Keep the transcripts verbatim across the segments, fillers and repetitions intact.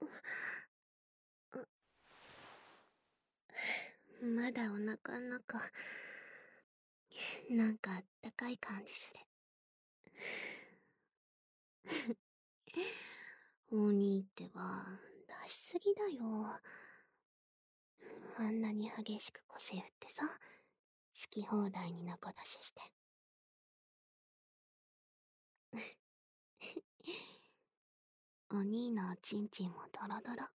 まだお腹の中、なんかあったかい感じする。お兄ってば、出しすぎだよ。あんなに激しく腰打ってさ、好き放題に仲出しして。お兄のおちんちんもドロドロ。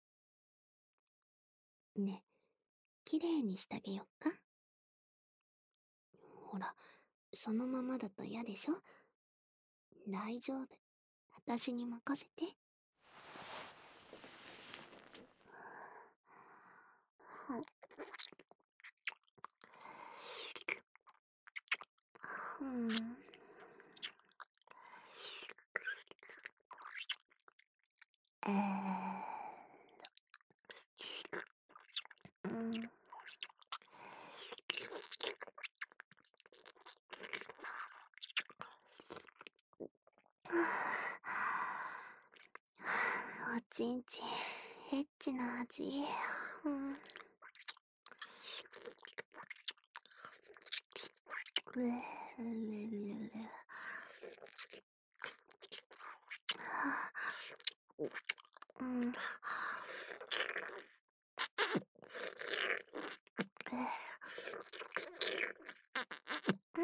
ね、きれいにしてあげよっか。ほら、そのままだと嫌でしょ。大丈夫。私に任せて。うん。えー、うん。おちんちん、エッチな味。うん。うれうん。うん。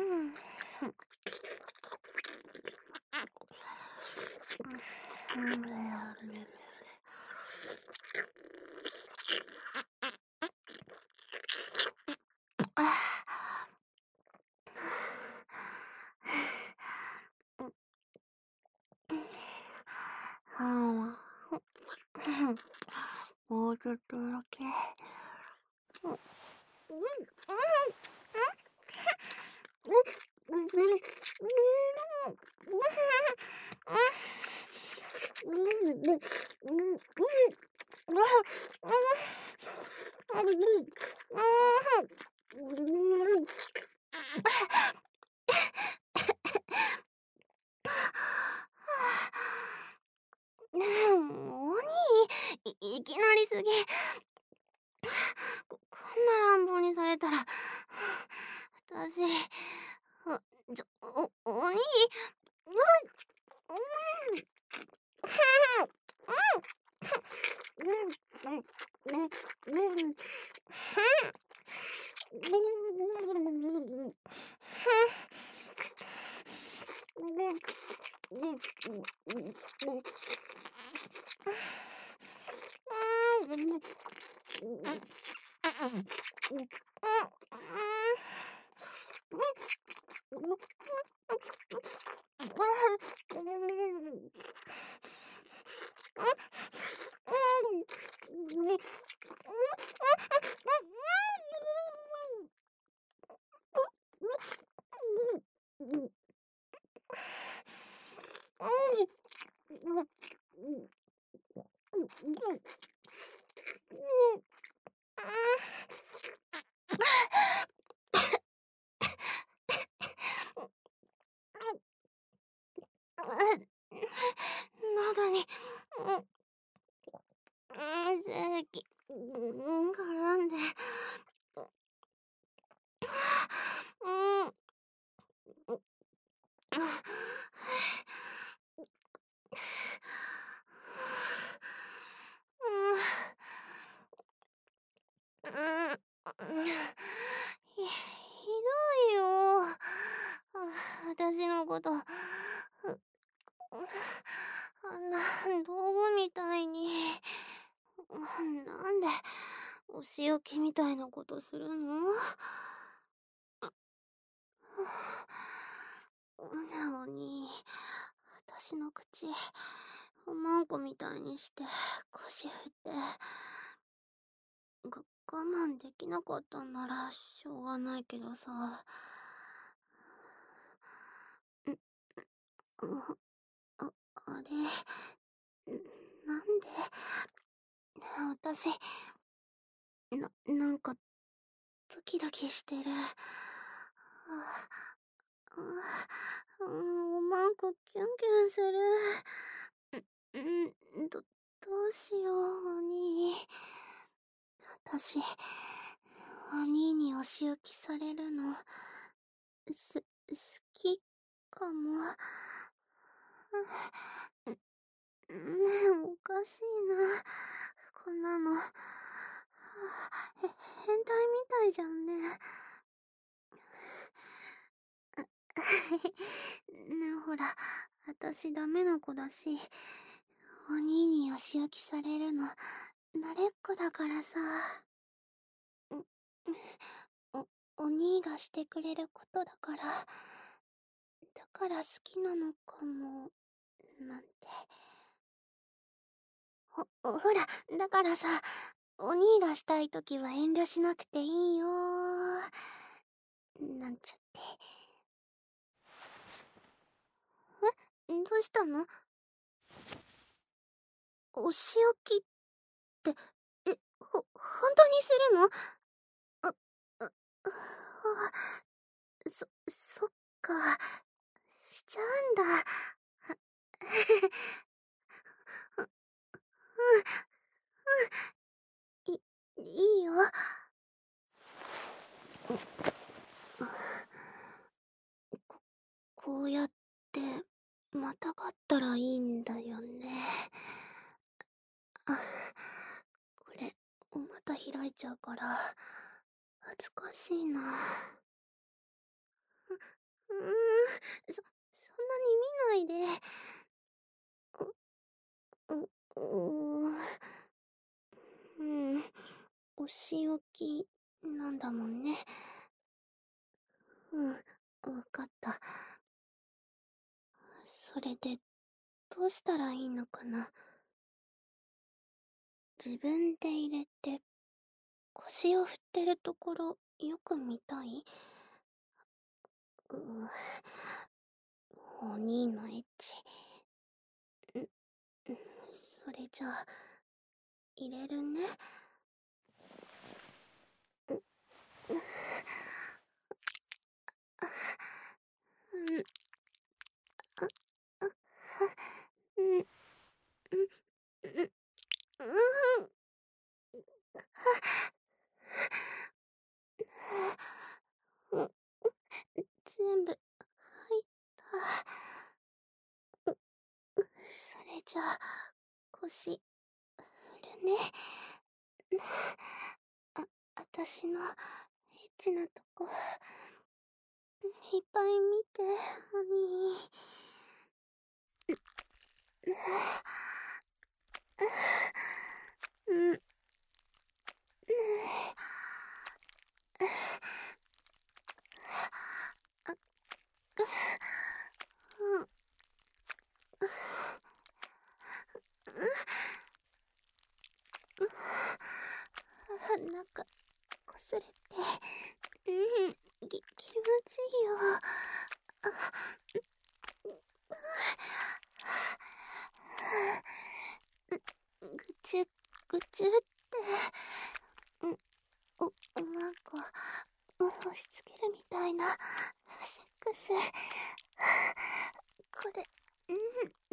もうちょっとだけ。お兄、い、いきなりすぎ。こ、こんな乱暴にされたら、私、あ、ちょ、お、お兄、うん、うん、喉に、精液、絡んで、うん、ひ、ひどいよ。私のこと、あんな道具みたいに。なんで、お仕置きみたいなことするの？なのに、私の口、おまんこみたいにして腰振って、が、我慢できなかったんならしょうがないけどさ。ん、あ、あ、あれ、なんで、私、な、なんか、ドキドキしてる。あ、あ、おまんこキュンキュンする。ん、ん、ど、どうしよう。 私、お兄にお仕置きされるの、す、好きかも。ねえ、おかしいな。こんなの。へ、変態みたいじゃんね。ねえ、ほら、私ダメな子だし、お兄にお仕置きされるの、慣れっこだからさ。お、お兄がしてくれることだから、だから好きなのかも、なんて。ほ、ほら、だからさ、お兄がしたいときは遠慮しなくていいよー。なんちゃって。え、どうしたの？お仕置きって、え、ほ、本当にするの？あ、あ、あ、そ、そっか。しちゃうんだ。うん、い、いいよ。こ、こうやって、またがったらいいんだよね。あ、これ、また開いちゃうから、恥ずかしいな。う、うーん、そ、そんなに見ないで。う、う、ううん、お仕置きなんだもんね。うん、わかった。それで、どうしたらいいのかな。自分で入れて、腰を振ってるところ、よく見たい？う、お兄のエッチ。ん、それじゃあ、入れるね。う、うん、あ、あ、うん、うん、うん、うん、うん、全部、入った。う、それじゃあ、腰、振るね。あ、あたしの、エッチなとこ、いっぱい見て、お兄。うん、うん、あ、うん、なんか、こすれて、うん、き、気持ちいいよ。あ、ぐちゅ、ぐちゅって、うん、お、おまんこ、押し付けるみたいな、セックス。これ、うん、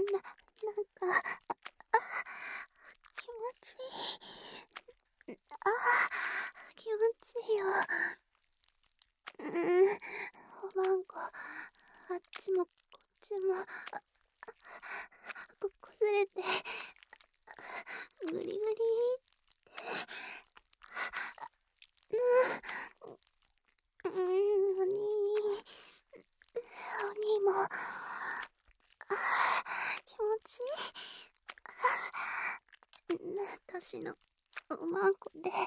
な、なんか、あ、あ、気持ちいい。あ、気持ちいいよ。うん、おまんこ、あっちもこっちも、あ、こ、こすれて、ぐりぐりって。うん、うん、おにー、おにーも、あ、気持ちいい。ね、私のおまんこで、ね、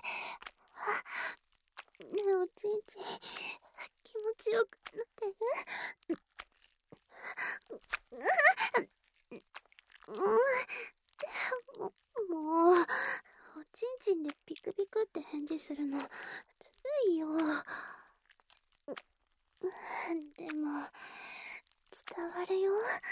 おちんちん、気持ちよくなってる？うん、も、もう、おちんちんでピクピクって返事するの、ずるいよ。でも、伝わるよ。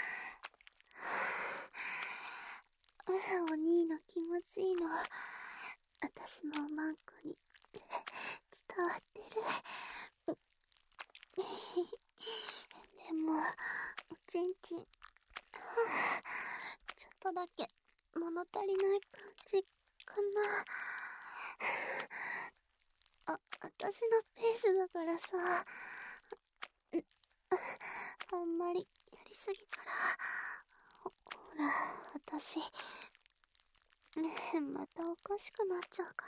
お兄の気持ちいいの、私のおまんこに伝わってる。でも、おちんちん、ちょっとだけ物足りない感じかな。 私のペースだからさ。あんまりやりすぎたら、ほ、ほら、私、ね、またおかしくなっちゃうから。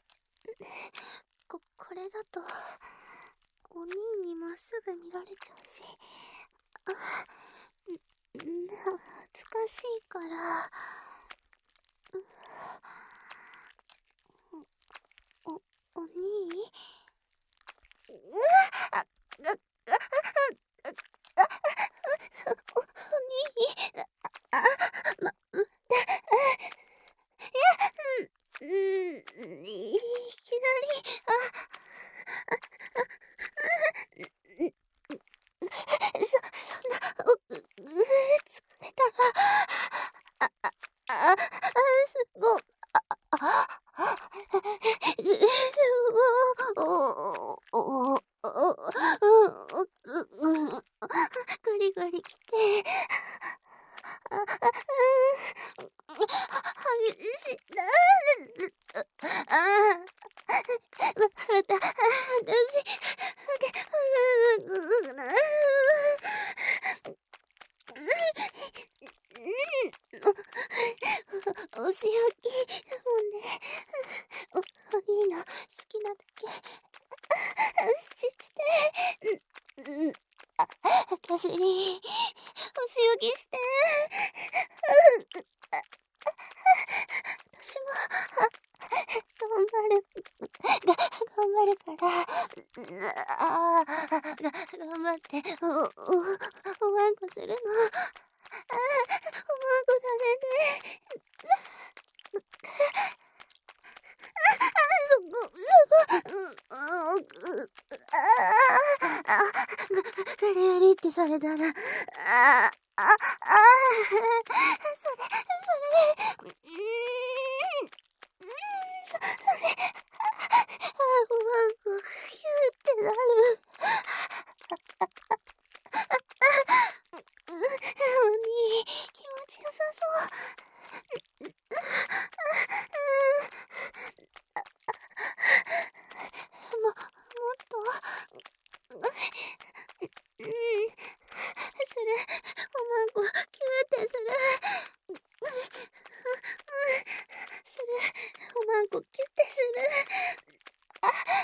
こ、これだと、お兄にまっすぐ見られちゃうし。あ、ん、ん、恥ずかしいから。お、お、お兄うわあ、が、が、あ、お、お兄あ、ま、うん、いや、うん、うん、い、いきなり、あ、あ、あ、うん、そ、そんな、お、う、う、疲れたわ。あ、あ、あ、あ、すご、あ、あ、あ、す、すご、お、お、お、お、お、お、ガリガリ来て、あ、あ、激しいな。あ、ま、また、私、お仕置きもね、お、お兄の好きなだけし、して、うん、うん、あ、私に、お仕置きして、私も、頑張る、が、頑張るから、ああ、が、頑張って、お、お、おまんこするの。ああ、おまんこさせて。そこ、そこ、う、う、う、ああ、あ、ガリガリってされたら、ああ、あ、あ、それ、それ、うーん、うーん、そ、それ、あ、おまんこ、ヒューってなる。お兄、気持ちよさそう。も、もっと、うん、する。おまんこ、キューってする。する。おまんこ、キュってする。あ、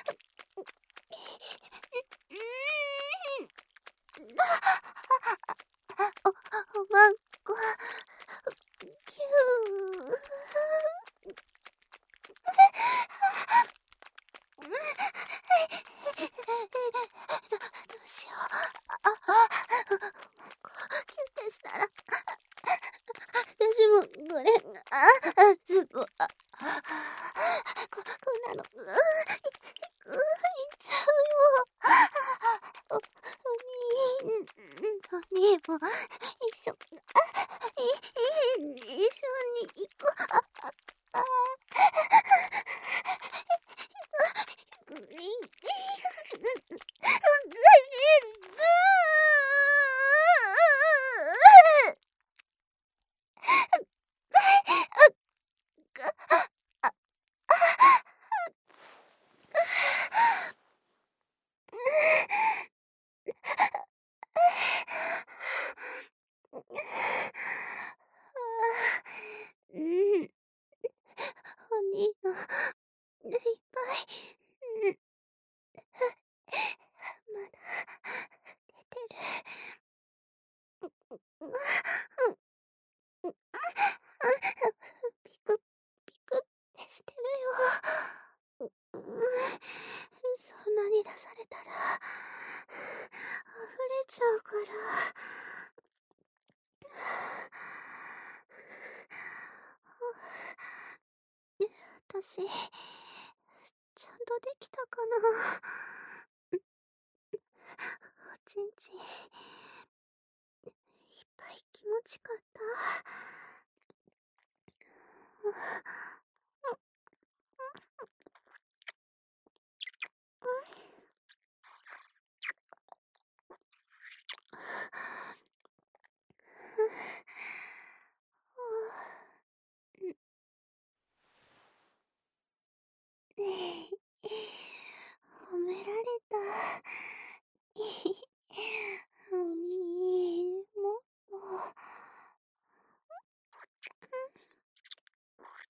うん、お、おまんこ、キュー。ど、どうしよう。あ、あ、キュってしたら、私も、これ、あ、あ、すごい、あ、こ、こんなの、う、い、う、いっちゃうよ。お、お兄、ん、お兄も、一緒、あ、い、い、一緒に行こう。あ、あ、あ、う、い、い、うん、お兄の、いっぱい、うん、まだ、出てる。うわ、うん、うん、ピク、ピクってしてるよ。うん、そんなに出されたら、溢れちゃうから。私、ちゃんとできたかな。おちんちん、いっぱい気持ちかった。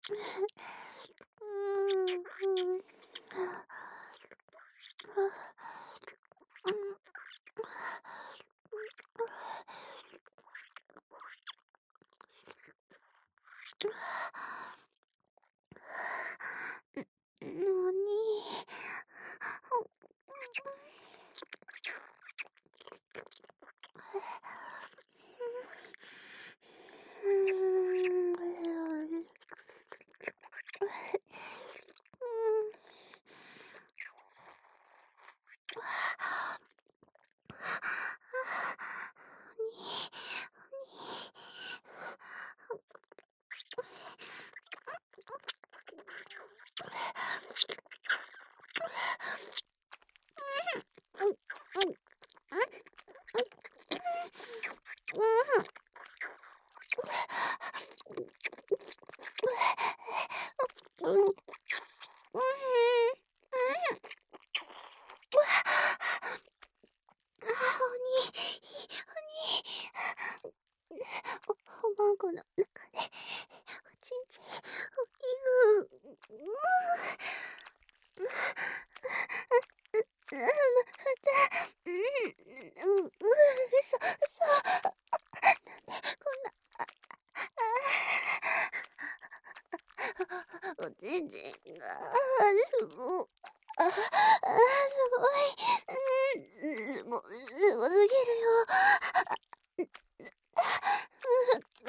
なに。おまんこの中でおちんちんおきゅう。また、うん、う、う、嘘、嘘。なんでこんな、あ、おちんちんが、すご、あ、すごい、すご、すごすぎるよ。いや、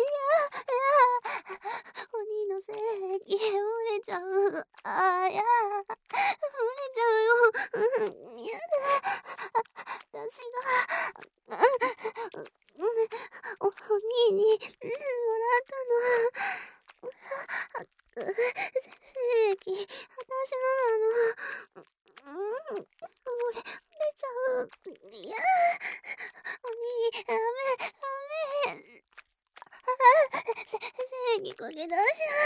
鬼の精液折れちゃう。あや、折れちゃうよ。うん、やだ。私が、お、お兄に、もらったの。精液、私のなの。うん、折れ、折れちゃう。いや、お兄、ダメ、ダメ。せ、正義かけ出し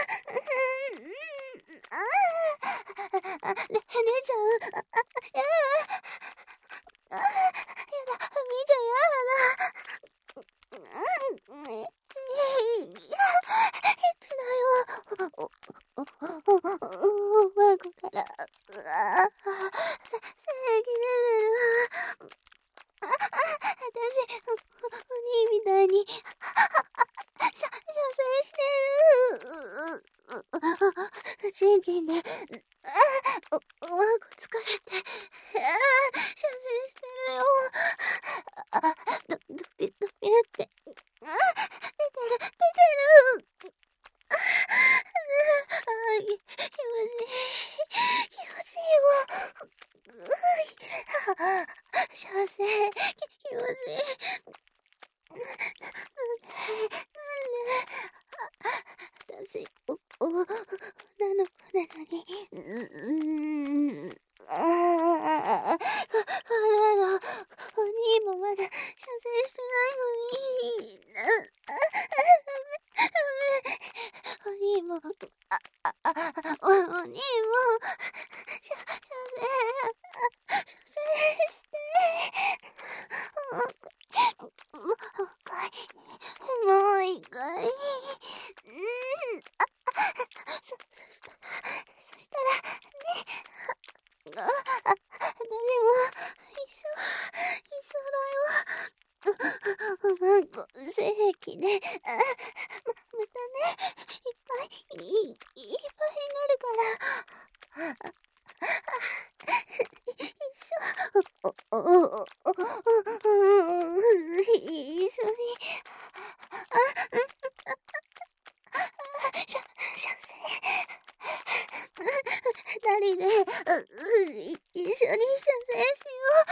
ゃ、ああ、ね、出ちゃう。あ、あ、やだ。あ、やだ、見ちゃやだ。うん、エッチ。いや、エッチだよ。お、お、お、お、お、おまんこから、うわ、せ、正義出てる。あ、あ、私、お、お兄みたいに、しゃ、射精してる。う、ちんちんで、あ、お、おまんこ疲れて、あ、射精してるよ。あ、ど、どぴ、どぴって、あ、出てる、出てる。あ、あ、気持ちいい。気持ちいいわ。うい、射精、き、気持ちいい。私、お、お、女の子なのに、う、うーん、ああ、こ、これの、お兄もまだ射精してないのに、あ、あ、ダメ、ダメ、お兄も、あ、あ、あ、お、お兄も、射、射精、射精して、もう一回、もう一回、うん、あ、そ、そしたら、そしたら、ね、あ、あ、私も、一緒、一緒だよ。おまんこ、正規で、あ、ま、またね、いっぱい、い、いっぱいになるから。一緒、お、お、お、お、お、一緒に、あ、しゃ、射精。二人で、う、い、一緒に射精しよう。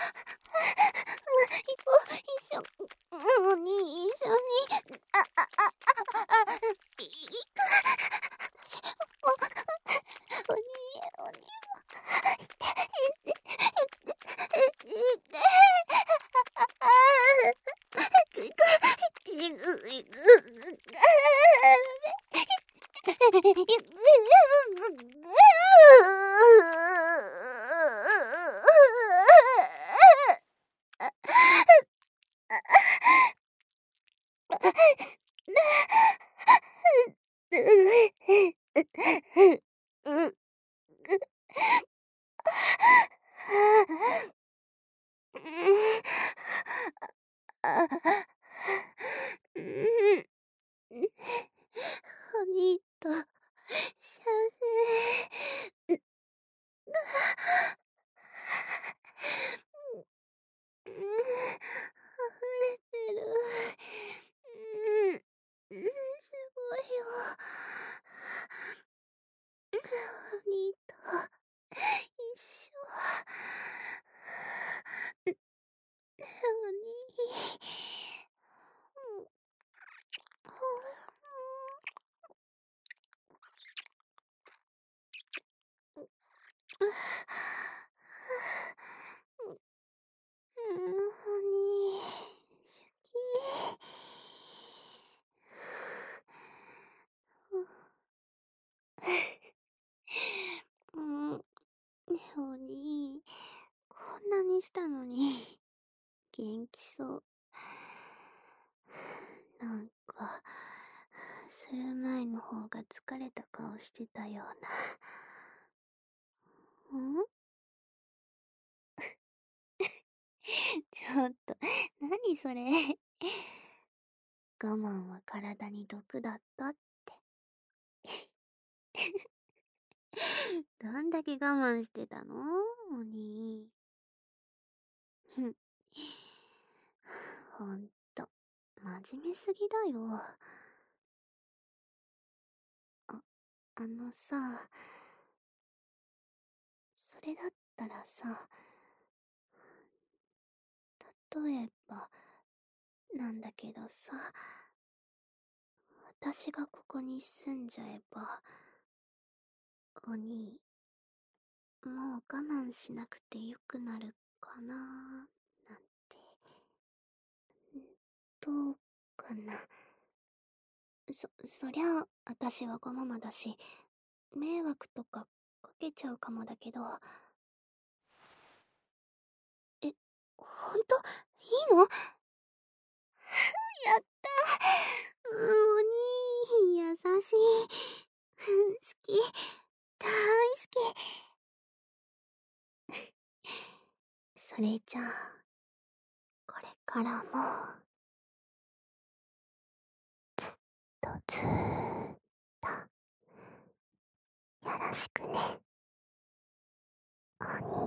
行こう、一緒、うん、に、一緒に、あ、あ、あ、あ、あ、い、行く。私、もう、おに、おにも、いて、いて、いて、いて、あ、あ、行く、行く、行く、 う、う、うん、あ、うん、お兄と、幸せ。う、うん、溢れてる。うん、うん、すごいよ。お兄と、一緒。お兄。うん、うん、お兄、シャキ。うん、ねえお兄、こんなにしたのに元気そう。なんかする前の方が疲れた顔してたような。んちょっと、何それ。我慢は体に毒だったって。どんだけ我慢してたのお兄。ふん。ほんと、真面目すぎだよ。あ、あのさ、それだったらさ、例えば、なんだけどさ、私がここに住んじゃえば、お兄、もう我慢しなくてよくなるかなーなんて。どうかな。そ、そりゃあ、私わがままだし、迷惑とかかけちゃうかもだけど。え、ほんといいの？やったー。うん、お兄、優しい。好き。大好き。それじゃあ、これからも、とずーっと、よろしくね。お兄。